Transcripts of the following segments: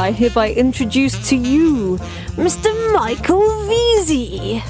I hereby introduce to you Mr. Michael Veazey.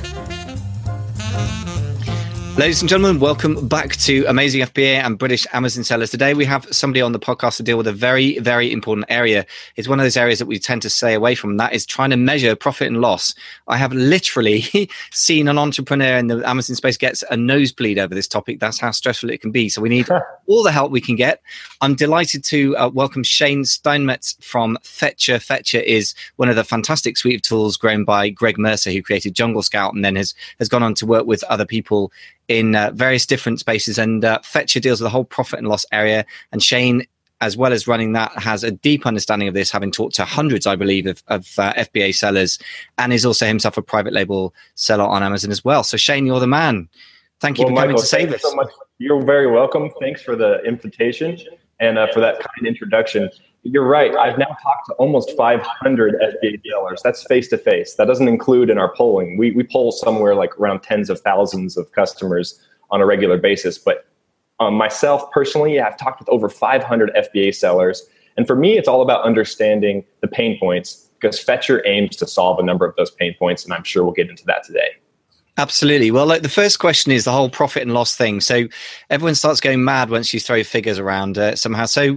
Ladies and gentlemen, welcome back to Amazing FBA and British Amazon Sellers. Today we have somebody on the podcast to deal with a very, very important area. It's one of those areas that we tend to stay away from. That is trying to measure profit and loss. I have literally seen an entrepreneur in the Amazon space gets a nosebleed over this topic. That's how stressful it can be. So we need all the help we can get. I'm delighted to welcome Shane Steinmetz from Fetcher. Fetcher is one of the fantastic suite of tools grown by Greg Mercer, who created Jungle Scout and then has gone on to work with other people in various different spaces, and Fetcher deals with the whole profit and loss area. And Shane, as well as running that, has a deep understanding of this, having talked to hundreds, I believe, of FBA sellers, and is also himself a private label seller on Amazon as well. So Shane, you're the man. Thank you for coming to save us. So much. You're very welcome. Thanks for the invitation and for that kind introduction. You're right. I've now talked to almost 500 FBA sellers. That's face-to-face. That doesn't include in our polling. We poll somewhere like around tens of thousands of customers on a regular basis. But myself personally, I've talked with over 500 FBA sellers. And for me, it's all about understanding the pain points, because Fetcher aims to solve a number of those pain points. And I'm sure we'll get into that today. Absolutely. Well, the first question is the whole profit and loss thing. So everyone starts going mad once you throw figures around somehow. So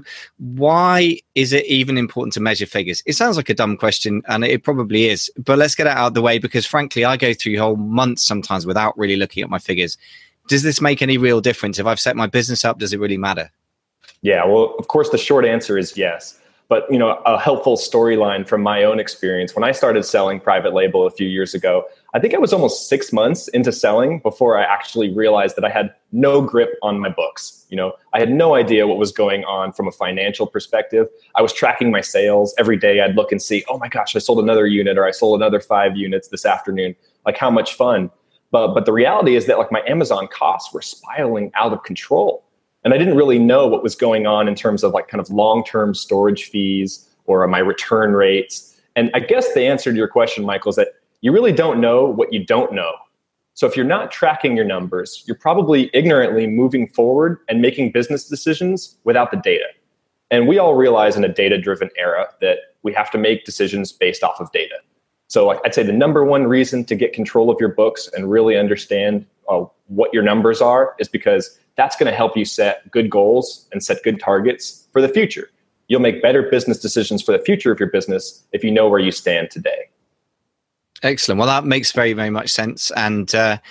why is it even important to measure figures? It sounds like a dumb question, and it probably is. But let's get it out of the way, because frankly, I go through whole months sometimes without really looking at my figures. Does this make any real difference? If I've set my business up, does it really matter? Yeah, well, of course, the short answer is yes. But, a helpful storyline from my own experience. When I started selling private label a few years ago, I think I was almost 6 months into selling before I actually realized that I had no grip on my books. I had no idea what was going on from a financial perspective. I was tracking my sales every day. I'd look and see, oh my gosh, I sold another unit, or I sold another 5 units this afternoon. Like, how much fun. But the reality is that my Amazon costs were spiraling out of control. And I didn't really know what was going on in terms of kind of long-term storage fees or my return rates. And I guess the answer to your question, Michael, is that you really don't know what you don't know. So if you're not tracking your numbers, you're probably ignorantly moving forward and making business decisions without the data. And we all realize in a data-driven era that we have to make decisions based off of data. So I'd say the number one reason to get control of your books and really understand what your numbers are is because that's going to help you set good goals and set good targets for the future. You'll make better business decisions for the future of your business if you know where you stand today. Excellent. Well, that makes very, very much sense. And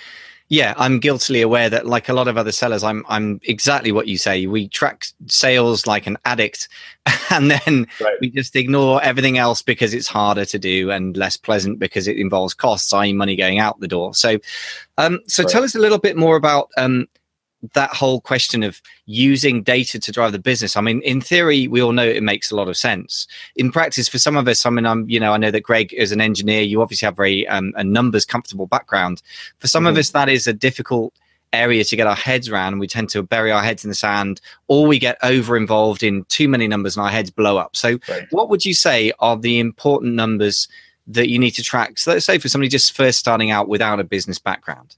I'm guiltily aware that, like a lot of other sellers, I'm exactly what you say. We track sales like an addict, and then we just ignore everything else because it's harder to do and less pleasant because it involves costs, i.e. money going out the door. So tell us a little bit more about that whole question of using data to drive the business. I mean, in theory, we all know it makes a lot of sense. In practice, for some of us, I know that Greg is an engineer. You obviously have very a numbers comfortable background. For some of us, that is a difficult area to get our heads around. We tend to bury our heads in the sand, or we get over involved in too many numbers and our heads blow up. So what would you say are the important numbers that you need to track? So let's say for somebody just first starting out without a business background.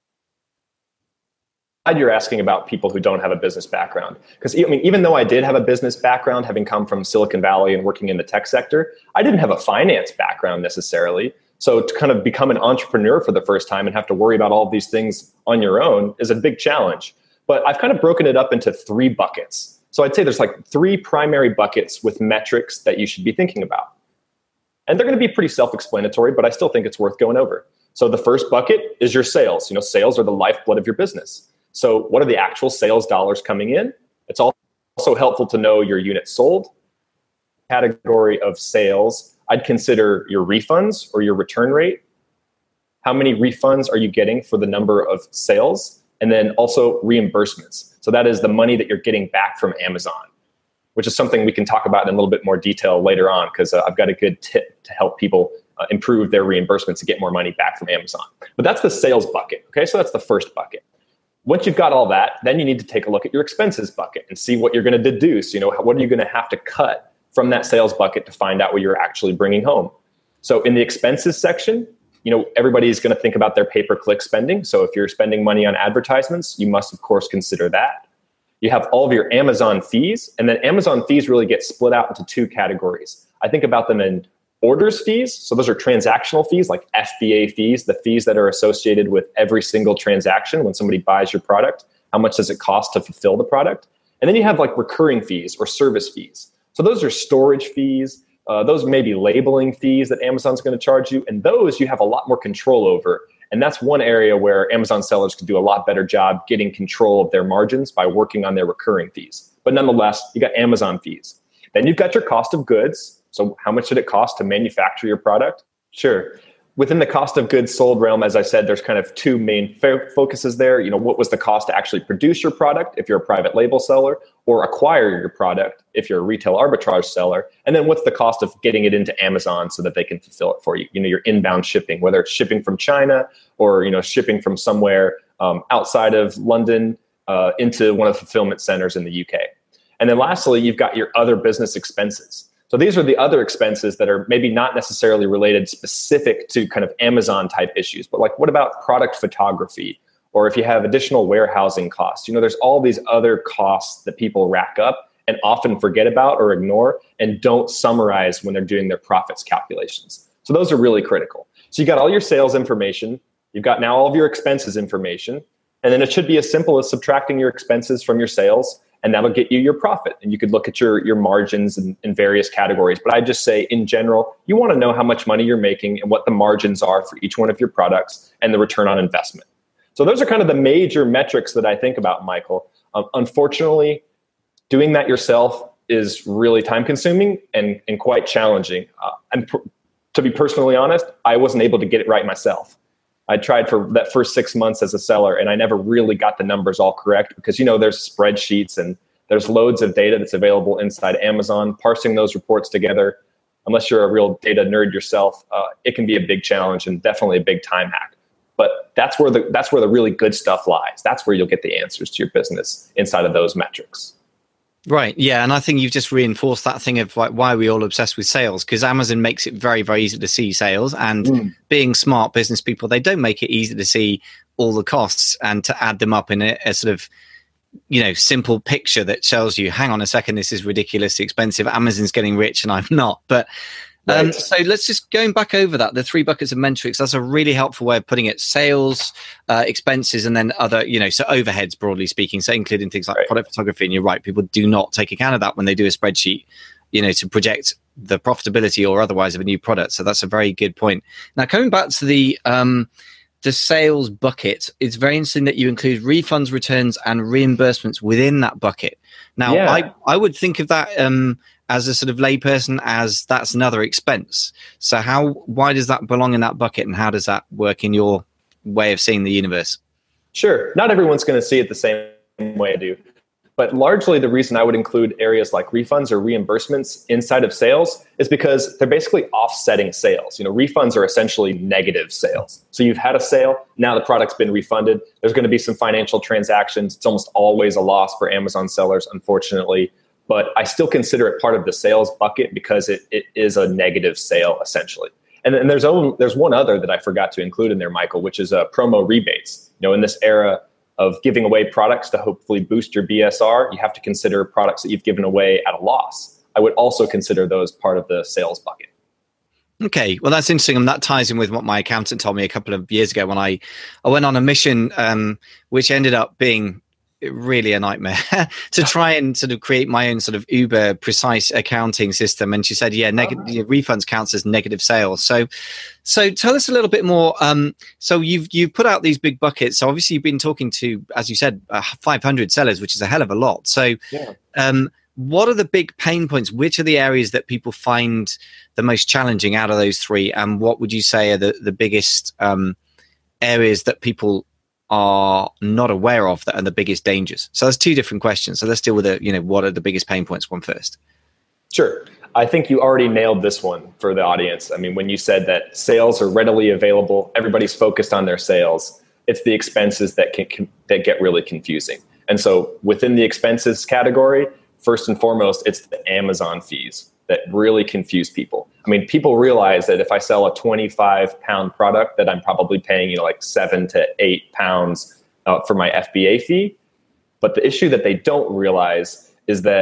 You're asking about people who don't have a business background. Because even though I did have a business background, having come from Silicon Valley and working in the tech sector, I didn't have a finance background necessarily. So to kind of become an entrepreneur for the first time and have to worry about all of these things on your own is a big challenge. But I've kind of broken it up into 3 buckets. So I'd say there's 3 primary buckets with metrics that you should be thinking about. And they're going to be pretty self-explanatory, but I still think it's worth going over. So the first bucket is your sales. Sales are the lifeblood of your business. So what are the actual sales dollars coming in? It's also helpful to know your units sold. Category of sales, I'd consider your refunds or your return rate. How many refunds are you getting for the number of sales? And then also reimbursements. So that is the money that you're getting back from Amazon, which is something we can talk about in a little bit more detail later on, because I've got a good tip to help people improve their reimbursements and get more money back from Amazon. But that's the sales bucket. Okay, so that's the first bucket. Once you've got all that, then you need to take a look at your expenses bucket and see what you're going to deduce. What are you going to have to cut from that sales bucket to find out what you're actually bringing home? So in the expenses section, everybody's going to think about their pay-per-click spending. So if you're spending money on advertisements, you must, of course, consider that. You have all of your Amazon fees, and then Amazon fees really get split out into 2 categories. I think about them in orders fees. So those are transactional fees, like FBA fees, the fees that are associated with every single transaction when somebody buys your product. How much does it cost to fulfill the product? And then you have like recurring fees or service fees. So those are storage fees. Those may be labeling fees that Amazon's going to charge you. And those you have a lot more control over. And that's one area where Amazon sellers could do a lot better job getting control of their margins by working on their recurring fees. But nonetheless, you got Amazon fees. Then you've got your cost of goods. So how much did it cost to manufacture your product? Sure. Within the cost of goods sold realm, as I said, there's kind of two main focuses there. What was the cost to actually produce your product if you're a private label seller, or acquire your product if you're a retail arbitrage seller? And then what's the cost of getting it into Amazon so that they can fulfill it for you? Your inbound shipping, whether it's shipping from China or shipping from somewhere outside of London into one of the fulfillment centers in the UK. And then lastly, you've got your other business expenses. So these are the other expenses that are maybe not necessarily related specific to kind of Amazon type issues, but like what about product photography? Or if you have additional warehousing costs, there's all these other costs that people rack up and often forget about or ignore and don't summarize when they're doing their profits calculations. So those are really critical. So you got all your sales information, you've got now all of your expenses information, and then it should be as simple as subtracting your expenses from your sales, and that'll get you your profit. And you could look at your margins in various categories. But I just say, in general, you want to know how much money you're making and what the margins are for each one of your products and the return on investment. So those are kind of the major metrics that I think about, Michael. Unfortunately, doing that yourself is really time consuming and quite challenging. To be personally honest, I wasn't able to get it right myself. I tried for that first 6 months as a seller, and I never really got the numbers all correct because, there's spreadsheets and there's loads of data that's available inside Amazon. Parsing those reports together, unless you're a real data nerd yourself, it can be a big challenge and definitely a big time hack. But that's where the really good stuff lies. That's where you'll get the answers to your business inside of those metrics. Right. Yeah. And I think you've just reinforced that thing of like why we all obsessed with sales, because Amazon makes it very, very easy to see sales, and being smart business people, they don't make it easy to see all the costs and to add them up in a sort of, simple picture that tells you, hang on a second, this is ridiculously expensive. Amazon's getting rich and I'm not. But right. So let's just going back over that, the 3 buckets of metrics. That's a really helpful way of putting it: sales, expenses, and then other, so overheads, broadly speaking. So including things like product photography. And you're right, people do not take account of that when they do a spreadsheet, to project the profitability or otherwise of a new product. So that's a very good point. Now, coming back to the sales bucket, it's very interesting that you include refunds, returns, and reimbursements within that bucket. Now, I would think of that as a sort of layperson as that's another expense. So why does that belong in that bucket, and how does that work in your way of seeing the universe? Sure. Not everyone's going to see it the same way I do. But largely the reason I would include areas like refunds or reimbursements inside of sales is because they're basically offsetting sales. Refunds are essentially negative sales. So you've had a sale, now the product's been refunded. There's going to be some financial transactions. It's almost always a loss for Amazon sellers, unfortunately. But I still consider it part of the sales bucket because it is a negative sale, essentially. And then there's one other that I forgot to include in there, Michael, which is promo rebates. In this era of giving away products to hopefully boost your BSR, you have to consider products that you've given away at a loss. I would also consider those part of the sales bucket. Okay, well, that's interesting. And that ties in with what my accountant told me a couple of years ago when I went on a mission, which ended up being really a nightmare to try and sort of create my own sort of uber precise accounting system. And she said, refunds counts as negative sales. So tell us a little bit more. So you've put out these big buckets. So obviously you've been talking to, as you said, 500 sellers, which is a hell of a lot. So what are the big pain points? Which are the areas that people find the most challenging out of those 3? And what would you say are the biggest areas that people are not aware of that are the biggest dangers? So there's 2 different questions. So let's deal with what are the biggest pain points one first. Sure. I think you already nailed this one for the audience. I mean, when you said that sales are readily available, everybody's focused on their sales. It's the expenses that get really confusing. And so within the expenses category, first and foremost, it's the Amazon fees that really confuse people. I mean, people realize that if I sell a 25-pound product, that I'm probably paying, like 7 to 8 pounds for my FBA fee. But the issue that they don't realize is that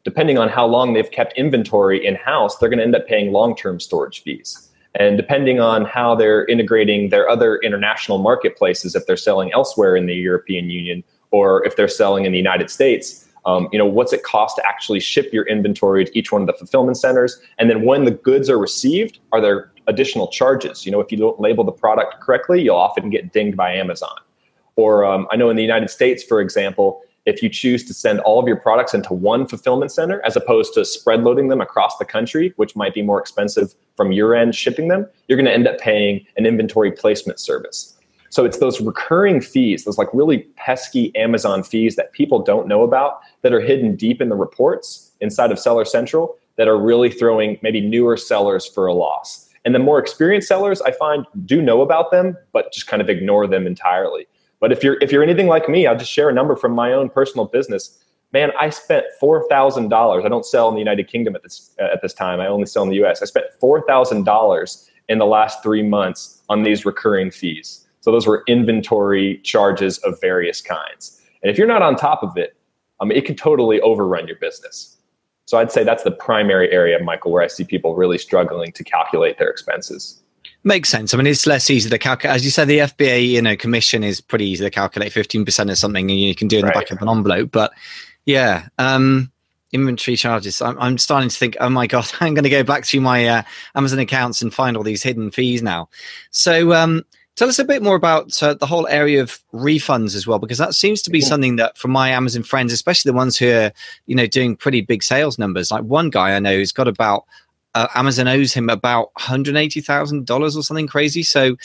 depending on how long they've kept inventory in-house, they're going to end up paying long-term storage fees. And depending on how they're integrating their other international marketplaces, if they're selling elsewhere in the European Union or if they're selling in the United States, what's it cost to actually ship your inventory to each one of the fulfillment centers? And then when the goods are received, are there additional charges? If you don't label the product correctly, you'll often get dinged by Amazon. Or I know in the United States, for example, if you choose to send all of your products into one fulfillment center, as opposed to spread loading them across the country, which might be more expensive from your end shipping them, you're going to end up paying an inventory placement service. So it's those recurring fees, those like really pesky Amazon fees that people don't know about, that are hidden deep in the reports inside of Seller Central, that are really throwing maybe newer sellers for a loss. And the more experienced sellers, I find, do know about them, but just kind of ignore them entirely. But if you're anything like me, I'll just share a number from my own personal business. Man, I spent $4,000. I don't sell in the United Kingdom at this time. I only sell in the US. I spent $4,000 in the last 3 months on these recurring fees. So those were inventory charges of various kinds. And if you're not on top of it, it can totally overrun your business. So I'd say that's the primary area, Michael, where I see people really struggling to calculate their expenses. Makes sense. I mean, it's less easy to calculate. As you said, the FBA, commission is pretty easy to calculate. 15% of something and you can do it in the back of an envelope. But yeah, inventory charges. I'm starting to think, oh my God, I'm going to go back to my Amazon accounts and find all these hidden fees now. So tell us a bit more about the whole area of refunds as well, because that seems to be something that from my Amazon friends, especially the ones who are, doing pretty big sales numbers. Like one guy I know who's got about Amazon owes him about $180,000 or something crazy. So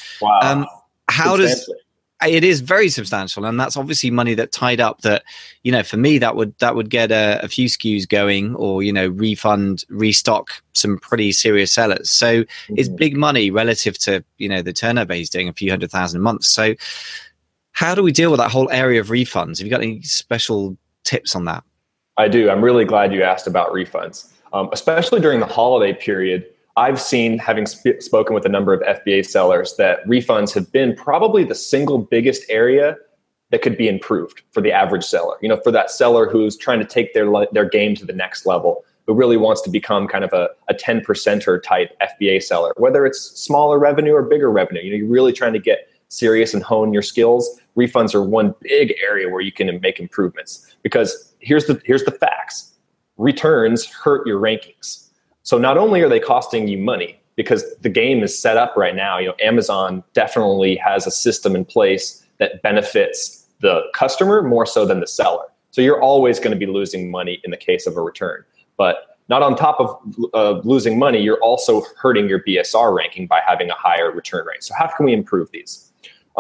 how does it is very substantial, and that's obviously money that tied up that, for me, that would get a few SKUs going or, refund, restock some pretty serious sellers. So it's big money relative to, the turnover he's doing, a few $100,000 a month. So how do we deal with that whole area of refunds? Have you got any special tips on that? I do. I'm really glad you asked about refunds. Especially during the holiday period, I've seen, having spoken with a number of FBA sellers, that refunds have been probably the single biggest area that could be improved for the average seller. For that seller who's trying to take their game to the next level, who really wants to become kind of a 10%er type FBA seller, whether it's smaller revenue or bigger revenue. You're really trying to get serious and hone your skills. Refunds are one big area where you can make improvements, because here's the facts. Returns hurt your rankings. So not only are they costing you money, because the game is set up right now, Amazon definitely has a system in place that benefits the customer more so than the seller. So you're always going to be losing money in the case of a return. But not on top of losing money, you're also hurting your BSR ranking by having a higher return rate. So how can we improve these?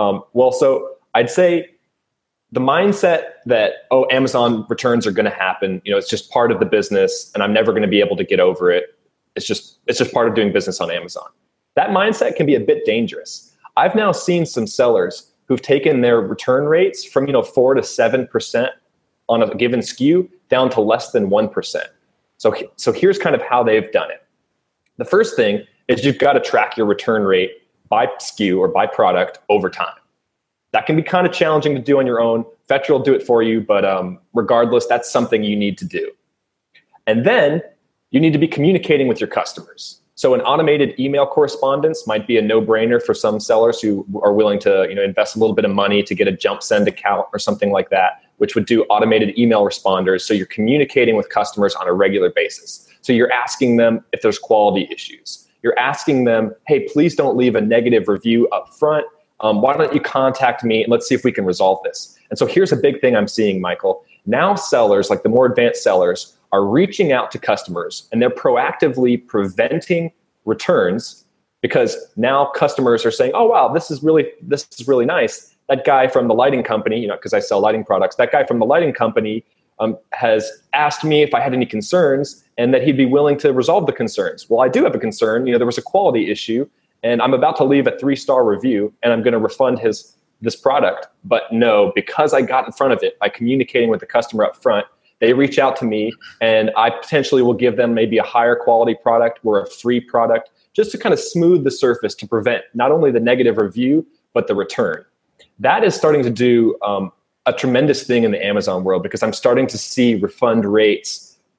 So I'd say the mindset that, Amazon returns are going to happen, it's just part of the business and I'm never going to be able to get over it. It's just part of doing business on Amazon. That mindset can be a bit dangerous. I've now seen some sellers who've taken their return rates from, 4 to 7% on a given SKU down to less than 1%. So here's kind of how they've done it. The first thing is you've got to track your return rate by SKU or by product over time. That can be kind of challenging to do on your own. Fetcher will do it for you, but regardless, that's something you need to do. And then you need to be communicating with your customers. So an automated email correspondence might be a no-brainer for some sellers who are willing to invest a little bit of money to get a jump send account or something like that, which would do automated email responders. So you're communicating with customers on a regular basis. So you're asking them if there's quality issues. You're asking them, hey, please don't leave a negative review up front. Why don't you contact me and let's see if we can resolve this. And so here's a big thing I'm seeing, Michael. Now sellers, like the more advanced sellers, are reaching out to customers and they're proactively preventing returns, because now customers are saying, oh, wow, this is really nice. That guy from the lighting company, because I sell lighting products, that guy from the lighting company has asked me if I had any concerns and that he'd be willing to resolve the concerns. Well, I do have a concern. There was a quality issue. And I'm about to leave a 3-star review and I'm going to refund this product. But no, because I got in front of it by communicating with the customer up front, they reach out to me and I potentially will give them maybe a higher quality product or a free product, just to kind of smooth the surface to prevent not only the negative review, but the return. That is starting to do a tremendous thing in the Amazon world, because I'm starting to see refund rates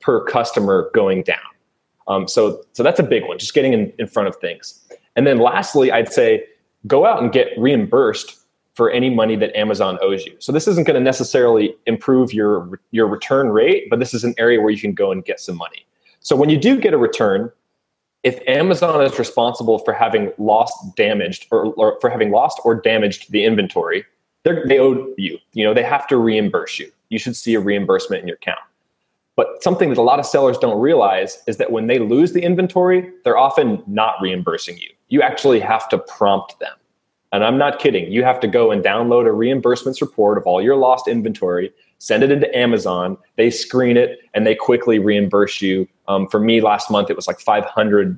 per customer going down. So that's a big one, just getting in front of things. And then lastly, I'd say go out and get reimbursed for any money that Amazon owes you. So this isn't going to necessarily improve your return rate, but this is an area where you can go and get some money. So when you do get a return, if Amazon is responsible for having lost, damaged, or for having lost or damaged the inventory, they owe you. They have to reimburse you. You should see a reimbursement in your account. But something that a lot of sellers don't realize is that when they lose the inventory, they're often not reimbursing you. You actually have to prompt them. And I'm not kidding. You have to go and download a reimbursements report of all your lost inventory, send it into Amazon, they screen it, and they quickly reimburse you. For me, last month, it was like $500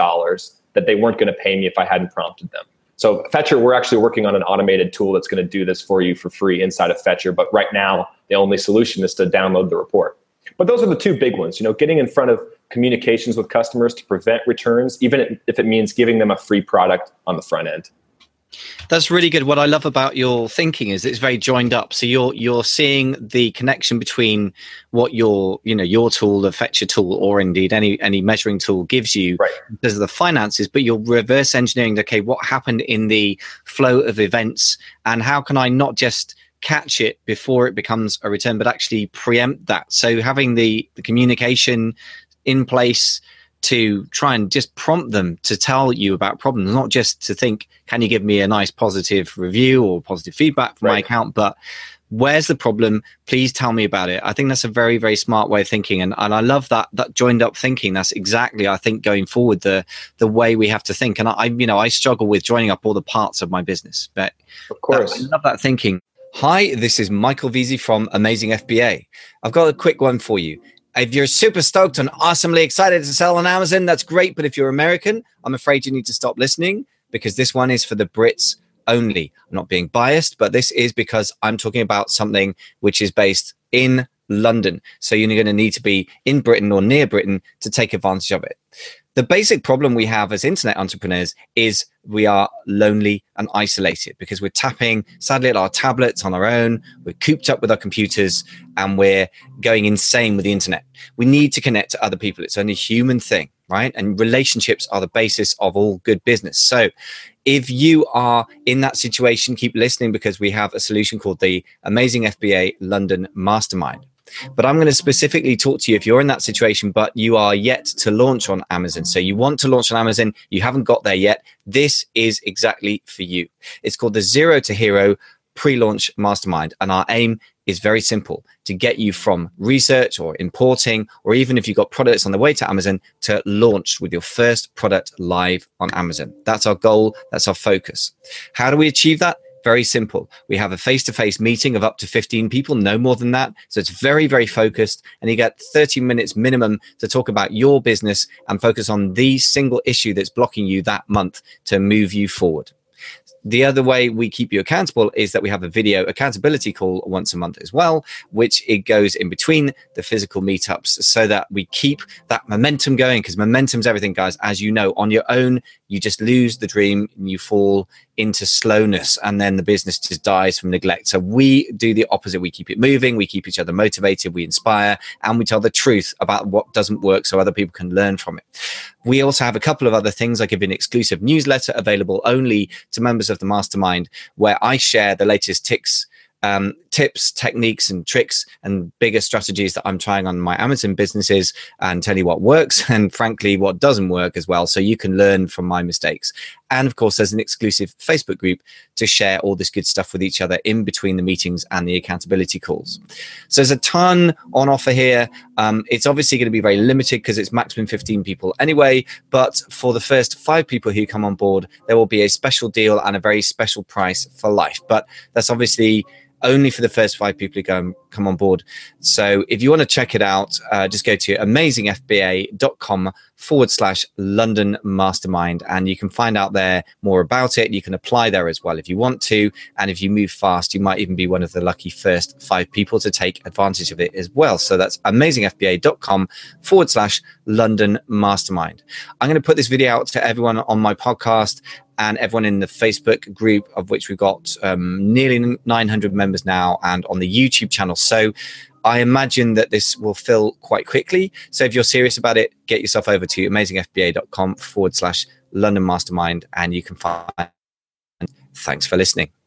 US that they weren't going to pay me if I hadn't prompted them. So Fetcher, we're actually working on an automated tool that's going to do this for you for free inside of Fetcher. But right now, the only solution is to download the report. But those are the two big ones, getting in front of communications with customers to prevent returns, even if it means giving them a free product on the front end. That's really good. What I love about your thinking is it's very joined up. So you're seeing the connection between what your tool, the Fetcher tool, or indeed any measuring tool gives you because of the finances, but you're reverse engineering, okay, what happened in the flow of events and how can I not just catch it before it becomes a return, but actually preempt that. So having the communication in place to try and just prompt them to tell you about problems, not just to think, can you give me a nice positive review or positive feedback for my account, but where's the problem? Please tell me about it. I think that's a very, very smart way of thinking. And I love that joined up thinking. That's exactly, I think, going forward, the way we have to think. And I struggle with joining up all the parts of my business, but of course, I love that thinking. Hi, this is Michael Veazey from Amazing FBA. I've got a quick one for you. If you're super stoked and awesomely excited to sell on Amazon, that's great. But if you're American, I'm afraid you need to stop listening because this one is for the Brits only. I'm not being biased, but this is because I'm talking about something which is based in London. So you're going to need to be in Britain or near Britain to take advantage of it. The basic problem we have as internet entrepreneurs is we are lonely and isolated because we're tapping, sadly, at our tablets on our own. We're cooped up with our computers and we're going insane with the internet. We need to connect to other people. It's only a human thing, right? And relationships are the basis of all good business. So if you are in that situation, keep listening because we have a solution called the Amazing FBA London Mastermind. But I'm going to specifically talk to you if you're in that situation, but you are yet to launch on Amazon. So you want to launch on Amazon, you haven't got there yet. This is exactly for you. It's called the Zero to Hero Pre-Launch Mastermind. And our aim is very simple, to get you from research or importing, or even if you've got products on the way to Amazon, to launch with your first product live on Amazon. That's our goal. That's our focus. How do we achieve that? Very simple. We have a face-to-face meeting of up to 15 people, no more than that. So it's very, very focused. And you get 30 minutes minimum to talk about your business and focus on the single issue that's blocking you that month to move you forward. The other way we keep you accountable is that we have a video accountability call once a month as well, which it goes in between the physical meetups so that we keep that momentum going, because momentum's everything, guys. As you know, on your own, you just lose the dream and you fall into slowness and then the business just dies from neglect. So we do the opposite. We keep it moving. We keep each other motivated. We inspire and we tell the truth about what doesn't work so other people can learn from it. We also have a couple of other things. I give you an exclusive newsletter available only to members of the mastermind where I share the latest tips, techniques and tricks and bigger strategies that I'm trying on my Amazon businesses and tell you what works and frankly what doesn't work as well, so you can learn from my mistakes. And of course there's an exclusive Facebook group to share all this good stuff with each other in between the meetings and the accountability calls. So there's a ton on offer here. It's obviously going to be very limited because it's maximum 15 people anyway, but for the first 5 people who come on board there will be a special deal and a very special price for life, but that's obviously only for the first 5 people who come on board. So if you want to check it out, just go to amazingfba.com/London Mastermind, and you can find out there more about it. You can apply there as well if you want to. And if you move fast, you might even be one of the lucky first 5 people to take advantage of it as well. So that's amazingfba.com/London Mastermind. I'm going to put this video out to everyone on my podcast and everyone in the Facebook group, of which we've got nearly 900 members now, and on the YouTube channel. So I imagine that this will fill quite quickly. So if you're serious about it, get yourself over to amazingfba.com/London Mastermind, and you can find. Thanks for listening.